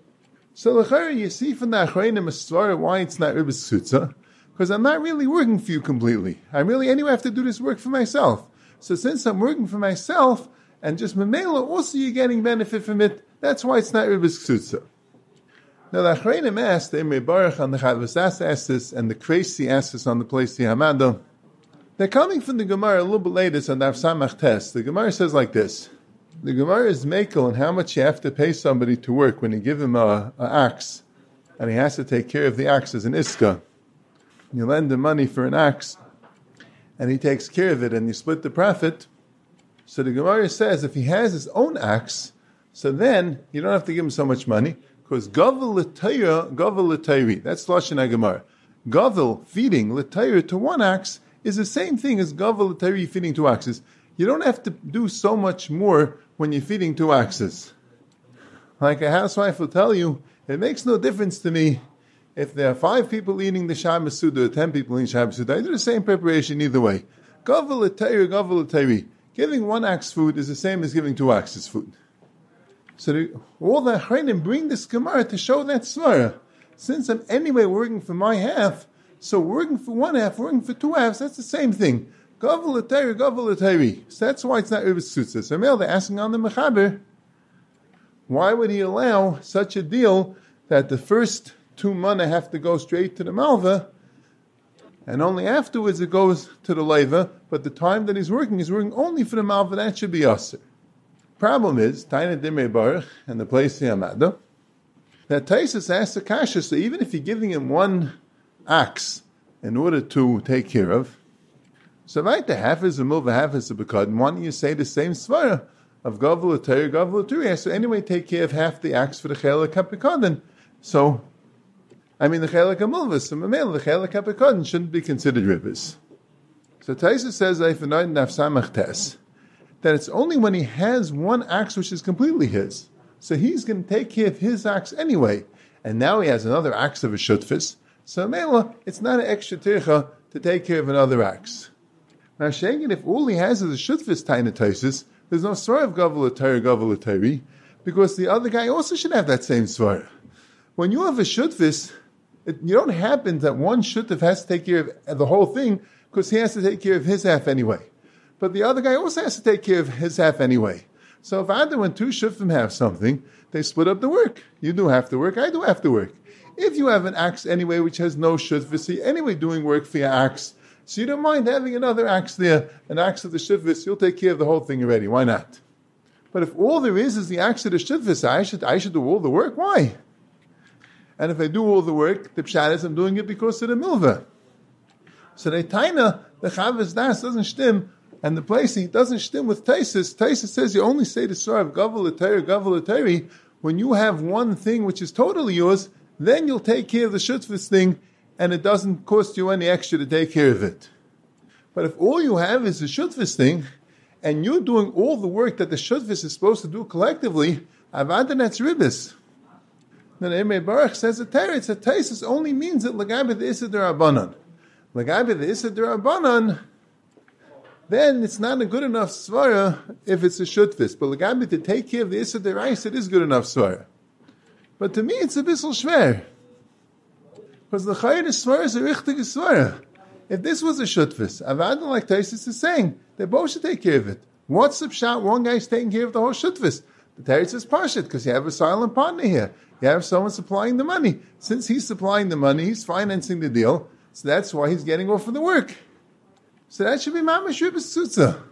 So l'chayr, you see from the achreinim a svara why it's not ribis ksutza, because I'm not really working for you completely. I really anyway have to do this work for myself. So since I'm working for myself, and just memela, also you're getting benefit from it, that's why it's not ribis ksutza. Now the achreinim asked, the Imrei Baruch on the Chavez Das asked this, and the Kreisi asked this on the Placey Hamada. They're coming from the Gemara a little bit later, on Daf Samach Tes. The Gemara says like this. The Gemara is makel on how much you have to pay somebody to work when you give him an axe. and he has to take care of the axe as an iska. You lend him money for an axe, and he takes care of it, and you split the profit. So the Gemara says if he has his own axe, so then you don't have to give him so much money, because gavel l'tayra, gavel l'tayri. That's Lashon HaGemara. Gavel, feeding l'tayra to one axe, is the same thing as gavel l'tayri, feeding two axes. You don't have to do so much more when you're feeding two axes. Like a housewife will tell you, it makes no difference to me if there are 5 people eating the Shabbos Suda or 10 people eating Shabbos Suda. I do the same preparation either way. Gavel l'tayri, gavel l'tayri. Giving one axe food is the same as giving two axes food. So all the Achreinim bring this Gemara to show that svara. Since I'm anyway working for my half, so working for one half, working for two halves, that's the same thing. Gavel l'tayri, gavel l'tayri. So that's why it's not Ribis Tzutza. So they're asking on the Mechaber, why would he allow such a deal that the first 2 mana have to go straight to the Malva, and only afterwards it goes to the Leiva, but the time that he's working only for the Malva, that should be Aser. Problem is, Taina Dimrei Baruch, and the place in Amada, that Taisus asks the Kasha, so even if you're giving him one axe in order to take care of, so right, the half is a Milva, half is a Bekad, why don't you say the same Svara of Gavel l'Tayr, Gavel l'Turi? So anyway, take care of half the axe for the Chelik HaPekadin. So, the Chelik HaMilvah, so Mamel, the Chelik HaPekadin shouldn't be considered Ribbis. So Taisa says, that it's only when he has one axe which is completely his. So he's going to take care of his axe anyway. And now he has another axe of a shutfis. So Mela, it's not an extra tircha to take care of another axe. Now Shegin, if all he has is a shutfis taina taisis, there's no svara of gavel l'tayri, because the other guy also should have that same svara. When you have a shutfis, you don't happen that one shutf has to take care of the whole thing, because he has to take care of his half anyway. But the other guy also has to take care of his half anyway. So if either when 2 shutfim have something, they split up the work. You do half the work, I do half the work. If you have an axe anyway which has no shutfis, you're anyway doing work for your axe, so you don't mind having another axe there, an axe of the shutfis, you'll take care of the whole thing already. Why not? But if all there is the axe of the shutfis, I should do all the work. Why? And if I do all the work, the pshat is I'm doing it because of the milva. So the taina, the chavas das doesn't stim, and the place he doesn't stim with Taisus. Taisus says you only say the story of gavel l'tayri, when you have one thing which is totally yours, then you'll take care of the shutfis thing, and it doesn't cost you any extra to take care of it. But if all you have is the shutfis thing, and you're doing all the work that the shutfis is supposed to do collectively, avada, that's ribis. Then Emei Baruch says a teretz, a Taisus only means that l'gabe the Issa d'Rabbanan. L'gabe the Issa d'Rabbanan, then it's not a good enough svara if it's a shutfis. But l'gabe to take care of the Issa d'Rais, it is good enough svara. But to me, it's a bissel shver. Because the chayir svara is a richtige svara. If this was a shutfis, avada like Taisus is saying, they both should take care of it. What's the pshat? One guy's taking care of the whole shutfis. The teretz is pashut because you have a silent partner here. You have someone supplying the money. Since he's supplying the money, he's financing the deal. So that's why he's getting off of the work. So that should be mamash ribis tzutza.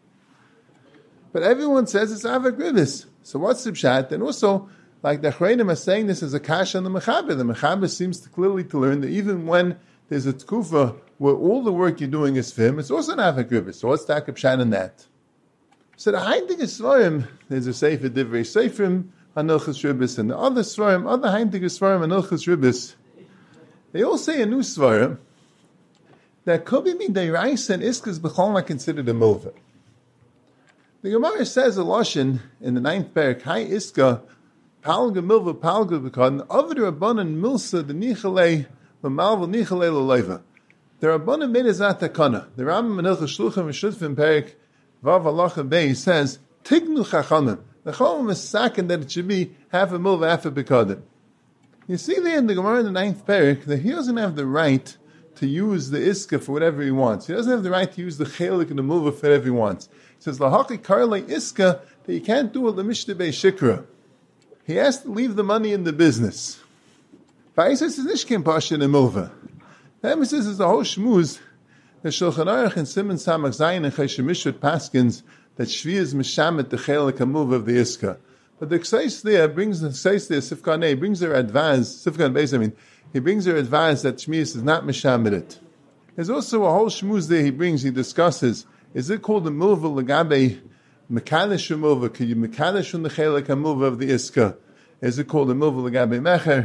But everyone says it's avak ribis. So what's the pshat? And also, like the Achreinim are saying this as a kasha on the Mechaber. The Mechaber seems to clearly to learn that even when there's a tkufa where all the work you're doing is for him, it's also an avak ribis. So what's the pshat in that? So the Heintig Svarim, there's a Sefer Divrei Seifrim, Anilchus Ribis, and the other Svarim, other Heintig Svarim, Anilchus Ribis, they all say a new Svarim, that could be Midayrais and Iskas B'chol are considered a Milva. The Gemara says a Lashon in the 9th parak, Hai Iska, Palga Milva, Palga B'chol, Avir Rabbanan Milsa, the Nichalei, the Malva Nichalei L'Leiva. The Rabbanan made a Zatakana. The Rambam Anilchus Shluchim Shutfim parak, Vav Halacha Bey says, Tignu Chachamim. The Chachamim is second that it should be half a milva, half a bekadim. You see there in the Gemara in the 9th parak that he doesn't have the right to use the iska for whatever he wants. He doesn't have the right to use the chelik and the milva for whatever he wants. He says, Lahaki Karle Iska, that you can't do a Lemishte Bey Shikra. He has to leave the money in the business. Va'isas is Nishkin Pasha in a milva. The emphasis is the whole shmuz. The Shulchan Aruch and Simon Samach Zayin and Cheshem Mishrat Paskins that Shvi is Mishamet the Chelik HaMilva of the Iska. But the Ksais there brings the Ksais there, Sifkaneh, brings their advance, Sifkan Beis, he brings their advance that Shmius is not Meshamedit. There's also a whole shmuz there he discusses, is it called the Milva Lagabe Mekadesh Milva? Could you Mekadesh on the Chelek HaMilva of the Iska? Is it called the Milva Lagabe Mecher?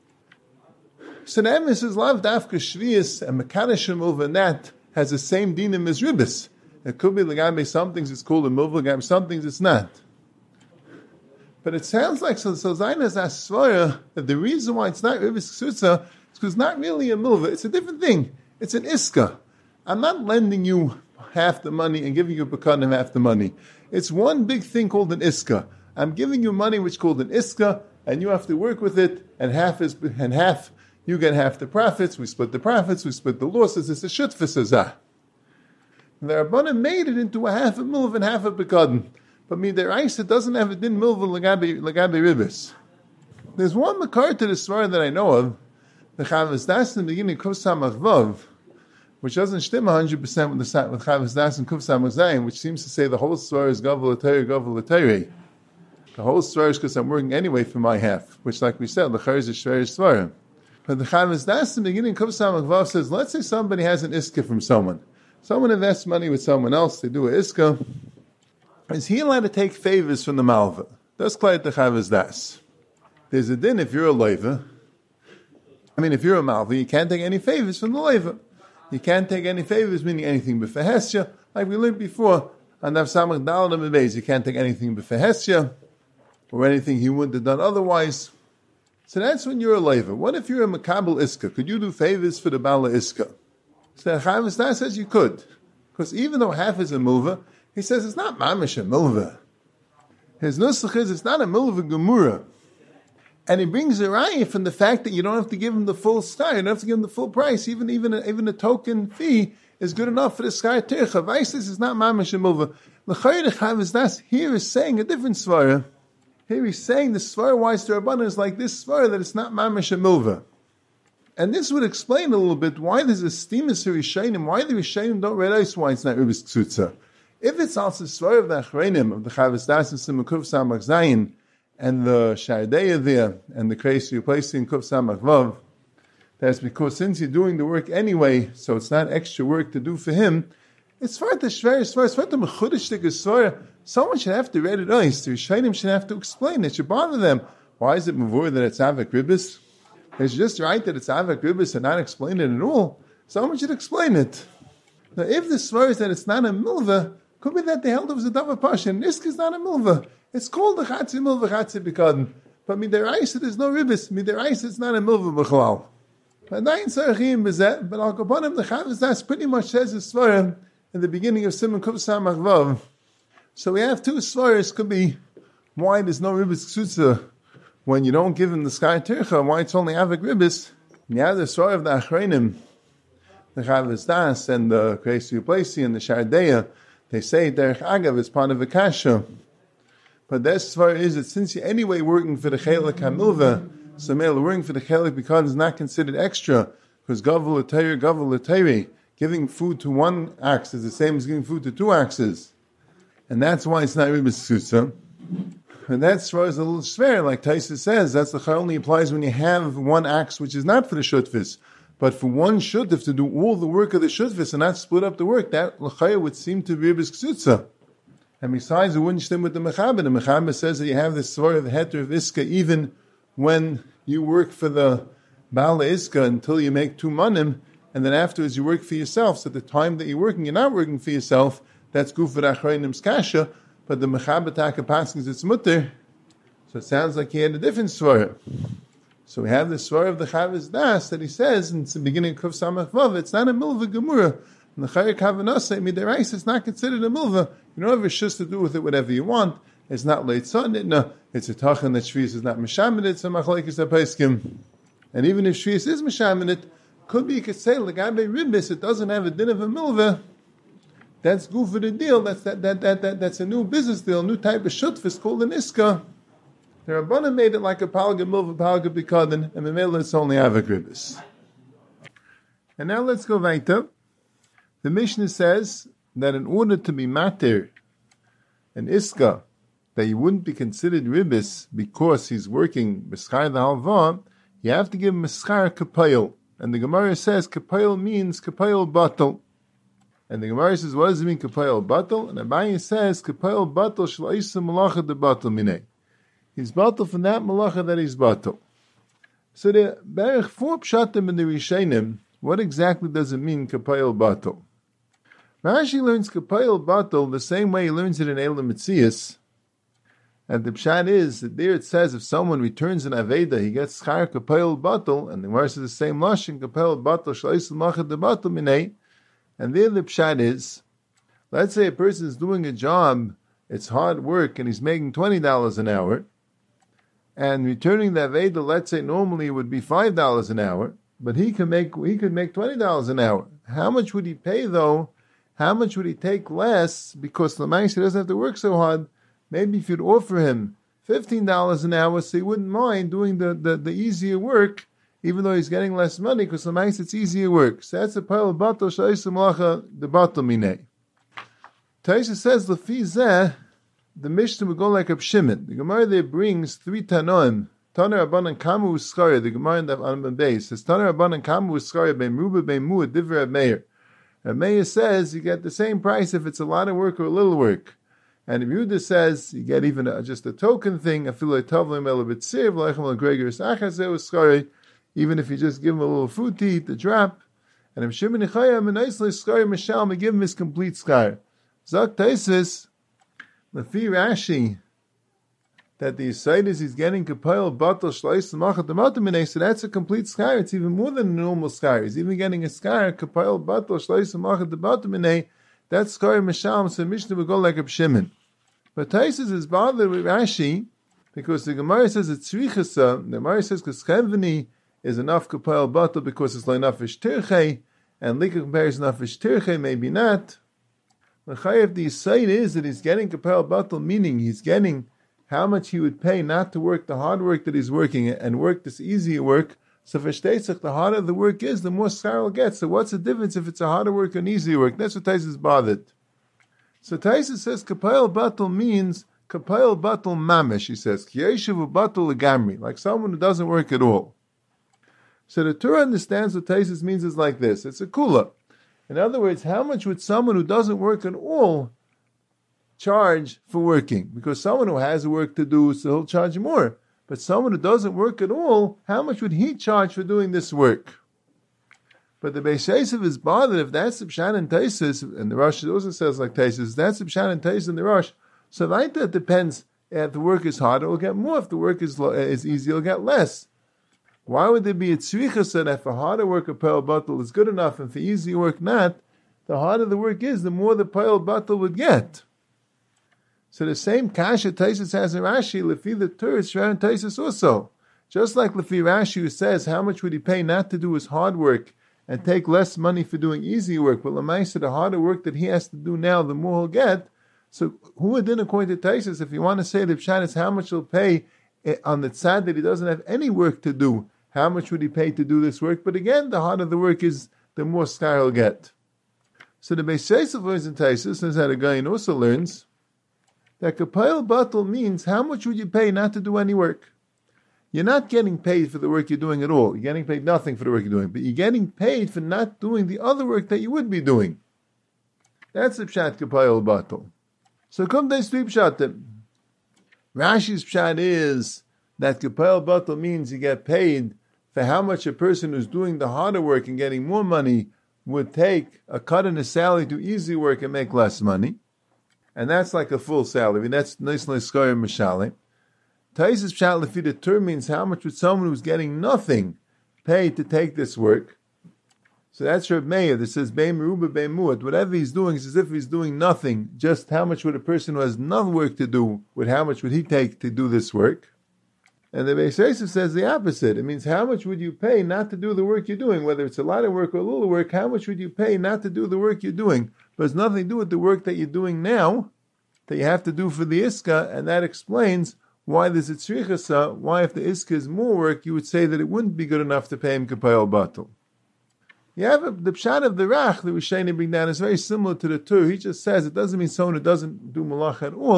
So the emes is Lav Dafka Shvius and Mekadesh Milva, and that has the same dinim as Ribis. It could be Lagabe, some things it's called a Milva Lagabe, some things it's not. But it sounds like so Zaynas Asvara that the reason why it's not Ribis Ksutza is because it's not really a Milva, it's a different thing. It's an Iska. I'm not lending you half the money and giving you a Pekadim half the money. It's one big thing called an Iska. I'm giving you money which is called an Iska, and you have to work with it, and half you get half the profits, we split the profits, we split the losses, it's a Shutfis Azah. The Rabbanim made it into a half a milv and half a Pekadim. But Midiraisa doesn't have a din milva lagabe ribis. There's one makar to the svar that I know of, the Chavas Das in the beginning Kuf Samach Vav, which doesn't stem 100% with Chavas Das and Kuf Samach Zayin, which seems to say the whole svar is Gavel L'Tayri. The whole svar is because I'm working anyway for my half, which, like we said, L'char is a Shver Svar. But the Chavas Das in the beginning Kuf Samach Vav says, let's say somebody has an iska from someone. Someone invests money with someone else, they do an iska. Is he allowed to take favors from the Malva? That's quite the Chavas Das. There's a din if you're a Leiva. If you're a Malva, you can't take any favors from the Leiva. You can't take any favors, meaning anything b'fehesya. Like we learned before, on Daf Samach Daled and Beis, you can't take anything b'fehesya, or anything he wouldn't have done otherwise. So that's when you're a Leiva. What if you're a Makabel Iska? Could you do favors for the Bala Iska? So Chavas Das says you could. Because even though half is a Milva, he says it's not mamish a milva. His nusach is it's not a milva gemura. And he brings a raya from the fact that you don't have to give him the full sky, you don't have to give him the full price. Even a token fee is good enough for the sky tircha. Vaisis is not mamish a milva. L'chayr Chavas Das here is saying a different svara. Here he's saying the svara wise to Rabbanan is like this svara that it's not mamish a milva. And this would explain a little bit why there's a steamus for Rishayim, why the Rishayim don't realize why it's not Ribis Ksutza. If it's also svar of the Achreinim, of the Chavas Das and Simukuf Samach Zayin, and the Shardeya there, and the Kreis you place in Kuf Samach Vav, that's because since you're doing the work anyway, so it's not extra work to do for him, it's for the Shver, it's for the Mechudishtik Svar. Someone should have to read it out. The Rishayim should have to explain it, should bother them. Why is it Mavur that it's Avak Ribis? It's just right that it's Avak Ribis and not explain it at all. Someone should explain it. Now, if the Svar is that it's not a Milva, could be that they held it was a Dava Pasha, and Isk is not a Milva. It's called the Chatzi Milva Chatzi B'Kadin. But Midiraisa, there's no Ribis. Midiraisa, it's not a Milva B'Chalal. But Nayin Sarachim B'Zeh, but Al Kaponim, the Chavas Das pretty much says the Svarim in the beginning of Simon Kuf Samach Vav. So we have two Svaris, could be why there's no Ribis Ksutza when you don't give him the Sky Tircha, why it's only Avik Ribis. And you have the Svar of the Achreinim, the Chavas Das, and the Kreis Yuplesi, and the Shardeya. They say Derech Agav is part of a kasha. But the svar is that since you're anyway working for the Chelek HaMilva, so male working for the Chelek because it's not considered extra, because Gavel L'Tayri, giving food to one axe is the same as giving food to two axes. And that's why it's not Ribis Ksutza. And that svar is a little schwer, like Taisa says, that's the only applies when you have one axe which is not for the Shutfis. But for one shutf to do all the work of the shutfis and not split up the work, that l'chaya would seem to be Ribis Ksutza. And besides, it wouldn't stem with the Mechaber. The Mechaber says that you have this svar of the heter of Iska even when you work for the Baal Iska until you make 2 manim, and then afterwards you work for yourself. So at the time that you're working, you're not working for yourself. That's Gufar Achreinim's Kasha, but the Mechaber Taka Paskins it's mutter. So it sounds like he had a different svar. So we have the svar of the Chavas Das that he says in the beginning of Kuf Samach Vav, it's not a milva gemura. And the Chayek Havanasa, Midiraisa, it's not considered a milva. You don't have a shus to do with it whatever you want. It's not late son, no. It's a tachan that Shvius is not Meshaminit, so Machlaikis HaPeskim. And even if Shvius is Meshaminit, could be you could say, Lagabe Ribis, it doesn't have a din of a milva. That's good for the deal, that's a new business deal, a new type of shutfis called an Iska. The Rabbanan made it like a palga milva, palga b'kadin, and Memela it's only avak ribis. And now let's go weiter. The Mishnah says that in order to be matir, an iska, that you wouldn't be considered ribis because he's working b'schar the halva, you have to give him b'schar kapayil. And the Gemara says kapayil means kapayil batal. And the Gemara says, what does it mean kapayil batal? And Abaye says kapayil batal shel isa malacha de batal minei. He's batal from that malacha that he's batal. So there are berech 4 pshatim in the Rishonim. What exactly does it mean kapayil batal? Rashi learns kapayil batal the same way he learns it in Elam Mitzias. And the pshat is that there it says if someone returns an aveda, he gets schar kapayil batal, and the Gemara says the same lashon kapayil batal shleisel machat de batal minei. And there the pshat is, let's say a person is doing a job, it's hard work, and he's making $20 an hour, and returning the aveda, let's say normally it would be $5 an hour, but he could make $20 an hour. How much would he pay though? How much would he take less? Because the man doesn't have to work so hard. Maybe if you'd offer him $15 an hour, so he wouldn't mind doing the easier work, even though he's getting less money, because the man it's easier work. So that's a pile of batal sha'isa malacha the batal minei. Taisha says lefi zeh, the Mishnah would go like a Shimon. The Gemara there brings 3 tanoim. Taner Rabbanan Kamu Uskaria. The Gemara in the Anban Beis says Taner Rabbanan Kamu Uskaria bein Ruba bein Muad Divrei Reb Meir. Reb Meir says you get the same price if it's a lot of work or a little work. And Yehuda says you get even just a token thing. Even if you just give him a little food to eat, the drop. And if Shimon Nechayim and nicely skar Mishal, we give him his complete skar. Zak Taisis, Lefi Rashi, that the site is he's getting kapayil batal shleis machat dematim, so that's a complete skar. It's even more than a normal skar. He's even getting a skar kapayil batal shleis machat dematim. That's skar Mishal. So Mishnah would go like a Shimon. But Taisis is bothered with Rashi because the Gemara says it's tzrichasa. The Gemara says because chevni is enough kapayil batal because it's like nafish tirchei, and lika compares nafish tirchei, maybe not. L'chayev, the site is that he's getting kapayil batal, meaning he's getting how much he would pay not to work the hard work that he's working and work this easier work. So for shteitzach, the harder the work is, the more schar he'll get. So what's the difference if it's a harder work or an easier work? That's what Taisus is bothered. So Taisus says kapayil batal means kapayil batal mamish. He says kiyeshivu batal legamri, like someone who doesn't work at all. So the Torah understands what Taisus means is like this. It's a kula. In other words, how much would someone who doesn't work at all charge for working? Because someone who has work to do, so he'll charge more. But someone who doesn't work at all, how much would he charge for doing this work? But the Beis Yosef is bothered if that's the Pshat and Taisus, and the Rosh also says like Taisus, that's the Pshat and Taisus and the Rosh. So right there it depends. If the work is harder, it'll get more. If the work is easy, it'll get less. Why would there be a tzricha that if a harder work of payil batal is good enough and for easy work not, the harder the work is, the more the payil batal would get. So the same kasha Taisus has in Rashi, lefi the Torah, Shrar and Taisus also. Just like lefi Rashi who says, how much would he pay not to do his hard work and take less money for doing easy work? But Lamaisa, the harder work that he has to do now, the more he'll get. So who would then, according to Taisus, if you want to say the Pshat is how much he'll pay on the tzad that he doesn't have any work to do, how much would he pay to do this work? But again, the harder the work is, the more schar he'll get. So the Beis Yosef learns in Taisus, and that a guy also learns, that kapayil batal means how much would you pay not to do any work? You're not getting paid for the work you're doing at all. You're getting paid nothing for the work you're doing, but you're getting paid for not doing the other work that you would be doing. That's the pshat kapayil batal. So come to three pshatim. Rashi's pshat is that kapayil batal means you get paid for how much a person who's doing the harder work and getting more money would take a cut in his salary to easy work and make less money. And that's like a full salary. That's nicely skar mishale. Taisus pshat lefi the term means how much would someone who's getting nothing pay to take this work. So that's Reb Meir that says bein meruba bein muat. Whatever he's doing is as if he's doing nothing. Just how much would a person who has no work to do, with how much would he take to do this work? And the Beis Yosef says the opposite. It means how much would you pay not to do the work you're doing? Whether it's a lot of work or a little work, how much would you pay not to do the work you're doing? But it's nothing to do with the work that you're doing now, that you have to do for the Iska, and that explains why there's a tzrichasa, why if the Iska is more work, you would say that it wouldn't be good enough to pay him kapayil batal. You have the pshat of the Rach, the Rishonim bring down, is very similar to the Tur. He just says it doesn't mean someone who doesn't do malach at all.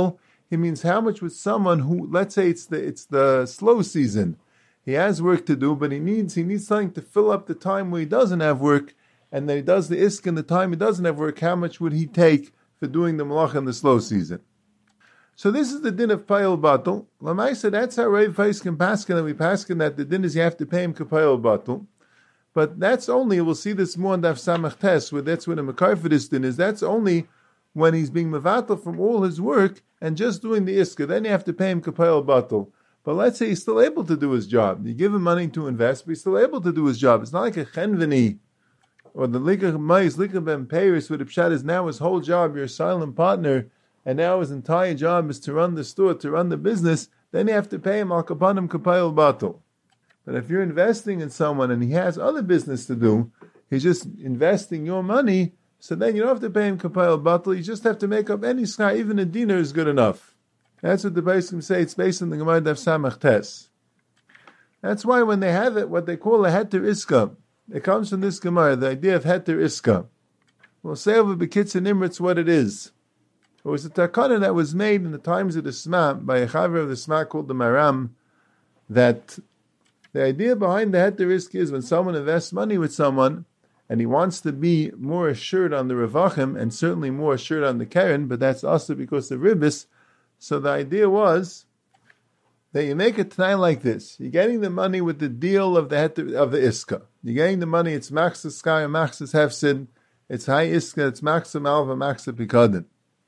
He means how much would someone who, let's say it's the slow season, he has work to do, but he needs something to fill up the time where he doesn't have work, and then he does the isk in the time he doesn't have work. How much would he take for doing the malach in the slow season? So this is the din of payil batul. Lamaisa, that's how Rav Paiskin paskin, and we paskin that the din is you have to pay him kapayil batul. But that's only, we'll see this more in Daf Samach Tes, where that's where the makar for this din is. That's only when he's being mevatel from all his work and just doing the iska. Then you have to pay him kapayil batul. But let's say he's still able to do his job. You give him money to invest, but he's still able to do his job. It's not like a chenveni or the likach mais, likach ben peiris, where the pshat is now his whole job, you're a silent partner, and now his entire job is to run the store, to run the business. Then you have to pay him al kapanim kapayil batul. But if you're investing in someone and he has other business to do, he's just investing your money, so then you don't have to pay him kapayil batul, you just have to make up any schar, even a dinar is good enough. That's what the Beisim say, it's based on the Gemara Daf Samach Tes. That's why when they have it, what they call a heter iska, it comes from this Gemara, the idea of heter iska. We'll say over Bekitz and Imritz what it is. It was a takana that was made in the times of the Sma, by a chaver of the Sma called the Maram, that the idea behind the heter iska is when someone invests money with someone, and he wants to be more assured on the revachim, and certainly more assured on the keren, but that's also because of ribis. So the idea was that you make a t'nai like this. You're getting the money with the deal of the iska. You're getting the money, it's machzas sky, machzas hefsid, it's high iska, it's machzas malva, machzas pikadin.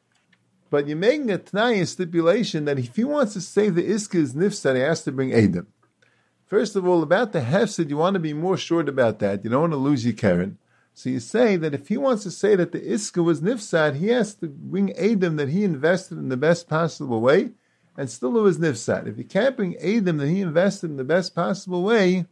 But you're making a t'nai, a stipulation, that if he wants to say the iska is nifsad, he has to bring edim. First of all, about the hefsid, you want to be more sure about that. You don't want to lose your keren. So you say that if he wants to say that the iska was nifsad, he has to bring edim that he invested in the best possible way, and still it was nifsad. If he can't bring edim that he invested in the best possible way,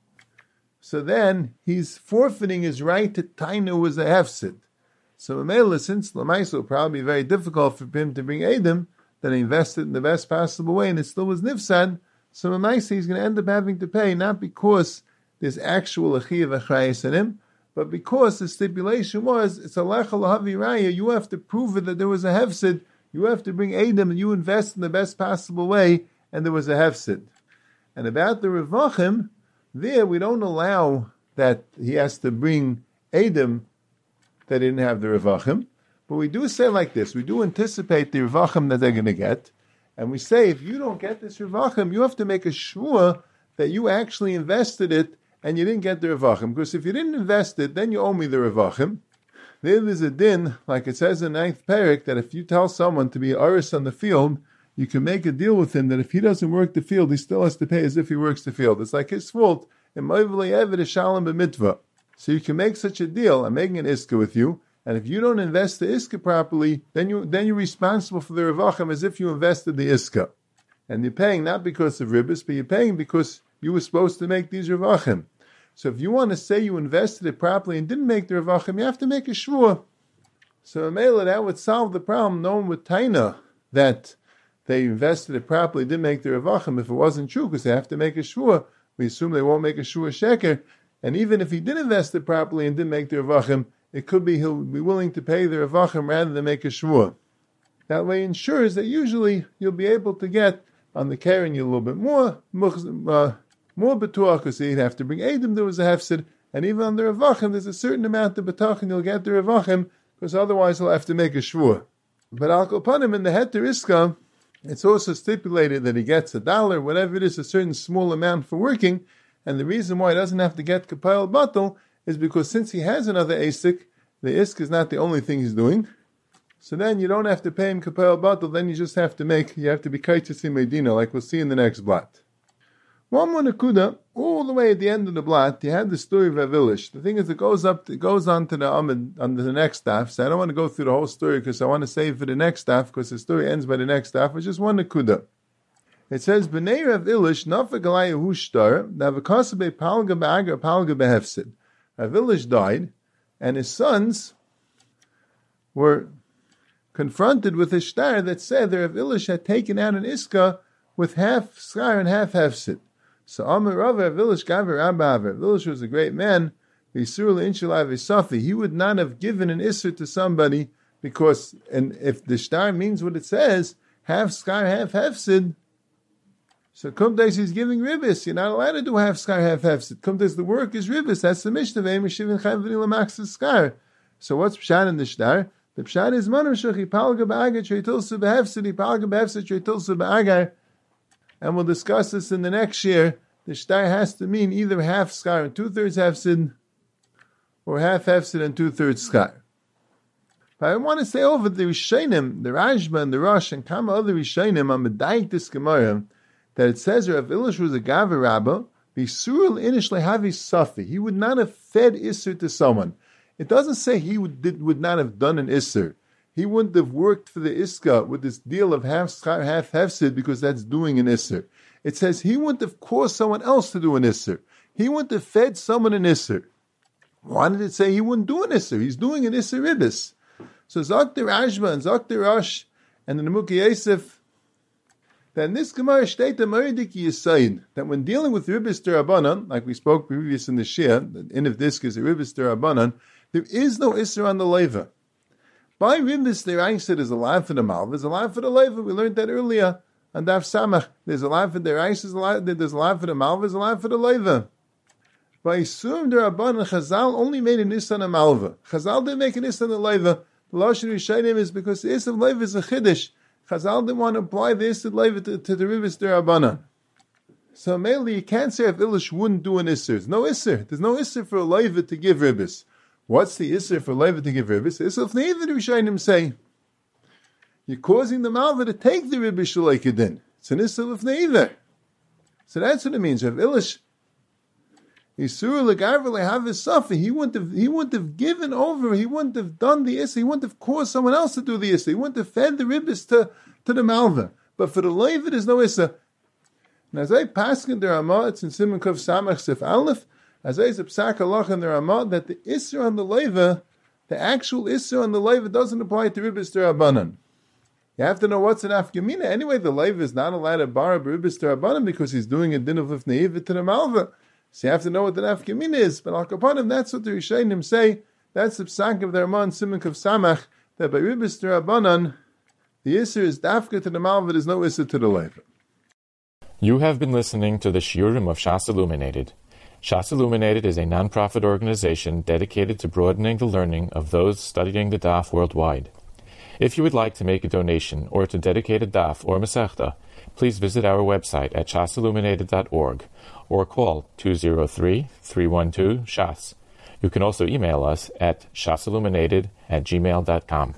so then he's forfeiting his right to tainu was a hefsid. So Mamela, since Lamaisa will probably be very difficult for him to bring edim that he invested in the best possible way, and it still was nifsad, so Lamaisa he's going to end up having to pay, not because there's actual achiyav achrayis in him, but because the stipulation was, it's a lecha lahavi raya, you have to prove it that there was a hefsid, you have to bring edim, and you invest in the best possible way, and there was a hefsid. And about the revachim, there we don't allow that he has to bring edim that didn't have the revachim, but we do say like this, we do anticipate the revachim that they're going to get, and we say, if you don't get this revachim, you have to make a shvua that you actually invested it, and you didn't get the revachim, because if you didn't invest it, then you owe me the revachim. There's a din, like it says in 9th parak, that if you tell someone to be aris on the field, you can make a deal with him that if he doesn't work the field, he still has to pay as if he works the field. It's like his fault. So you can make such a deal. I'm making an iska with you, and if you don't invest the iska properly, then you're responsible for the revachim as if you invested the iska. And you're paying not because of ribis, but you're paying because you were supposed to make these revachim. So if you want to say you invested it properly and didn't make the revachim, you have to make a shvua. So Mela, that would solve the problem known with Taina, that they invested it properly, didn't make the revachim, if it wasn't true, because they have to make a shvua. We assume they won't make a shvua sheker. And even if he did invest it properly and didn't make the revachim, it could be he'll be willing to pay the revachim rather than make a shvua. That way ensures that usually you'll be able to get on the keren you a little bit more betuach, because you'd have to bring edim, there was a hefsid, and even on the revachim, there's a certain amount of betuach, and you'll get the revachim, because otherwise he'll have to make a shvua. But al kopanim in the heter iska, it's also stipulated that he gets $1, whatever it is, a certain small amount for working, and the reason why he doesn't have to get kapayil batul is because since he has another asik, the isk is not the only thing he's doing, so then you don't have to pay him kapayil batul, then you just have to be kaitis in Medina, like we'll see in the next blot. One more nakuda, all the way at the end of the blot, you had the story of Avilish. The thing is, it goes on to the Amid, on the next staff, so I don't want to go through the whole story, because I want to save for the next staff, because the story ends by the next staff, it's just one nakuda. It says, B'nei Rav Ilish, nafak alaya hushtar, navakasabe palga ba'aga palga behefsid. Rav Ilish died, and his sons were confronted with a shtar that said that Rav Ilish had taken out an iska with half schar and half hefsid. So Amar Rav Ilish Gaver Abba Rav Ilish was a great man. He would not have given an isser to somebody because, and if the shtar means what it says, half skar, half hefsid, so kumtais he's giving ribbis. You're not allowed to do half skar, half hefsid. Kumtais the work is ribbis. That's the mishnah. Shivin chayv v'nila max skar. So what's pshat in the shtar? The pshat is manor shechi palga ba'agar treitilsu behefsid, palga behefsid treitilsu ba'agar. And we'll discuss this in the next year. The shtar has to mean either half skar and 2/3 hefsid, or half hefsid and 2/3 skar. But I want to say over the Rishonim, the Rashba and the Rosh, and Kama other Rishonim on Medayik this Gemara, that it says Rav Ilish was a Gaver Rabba, B'Surul Inish Lehavi Safi. He would not have fed Isser to someone. It doesn't say he would not have done an Isser. He wouldn't have worked for the Iska with this deal of half schar, half hefsid, because that's doing an Isser. It says he wouldn't have caused someone else to do an Isser. He wouldn't have fed someone an Isser. Why did it say he wouldn't do an Isser? He's doing an Isser Ribbis. So Zakter Ashba and Zakter Rosh and the Nemuki Yosef, that in this Gemara state the Meridik Yisayin, that when dealing with Ribbis Derabanan, like we spoke previous in the Shia, the end of this is a Ribbis Derabanan, there is no Isser on the Leva. By Ribbis Deraisa there's a line for the Malva, there's a line for the Leva. We learned that earlier on Daf Samach. There's a line for Deraisa, there's a line for the Malva, there's a line for the Leva. By Yisurim Derabanan, Chazal only made an Isser on the Malva. Chazal didn't make an Isser on the Leva. The Lashon Rishayim is because the Isser Leva is a Chiddush. Chazal didn't want to apply the Isser Leva to the Ribbis Derabanan. So mainly you can't say if Ilish wouldn't do an Isser. There's no Isser. There's no Isser for a Leva to give Ribbis. What's the Isser for a Leva to give Ribbis? Isser of Neither the Rishayim say. You're causing the Malva to take the Ribbis Shalaikadin. It's an Isser of Neither. So that's what it means. If Ilish Yisur legarvele have his suffer. He wouldn't have given over. He wouldn't have done the issa. He wouldn't have caused someone else to do the issa. He wouldn't have fed the ribbis to the malva. But for the leiva, there's no issa. And as I paskin the Ramah, it's in Simon Kuf Samach Sif Aleph. As I psak halach in the Ramah that the issa on the leiva, the actual issa on the leiva doesn't apply to ribbis derabanan. You have to know what's an afkamina. Anyway, the leiva is not allowed to borrow ribbis derabanan because he's doing a din of lifneiva to the malva. So you have to know what the nafkamin is. But al kapanim, that's what the Rishonim say. That's the psak of the Ramah Simon Kuf Samach, that by ribbis derabanan, the isser is dafka to the malva, there's no isser to the leiva. You have been listening to the Shiurim of Shas Illuminated. Shas Illuminated is a non-profit organization dedicated to broadening the learning of those studying the daf worldwide. If you would like to make a donation or to dedicate a daf or masechta, please visit our website at shasilluminated.org or call 203-312-SHAS. You can also email us at shasilluminated@gmail.com.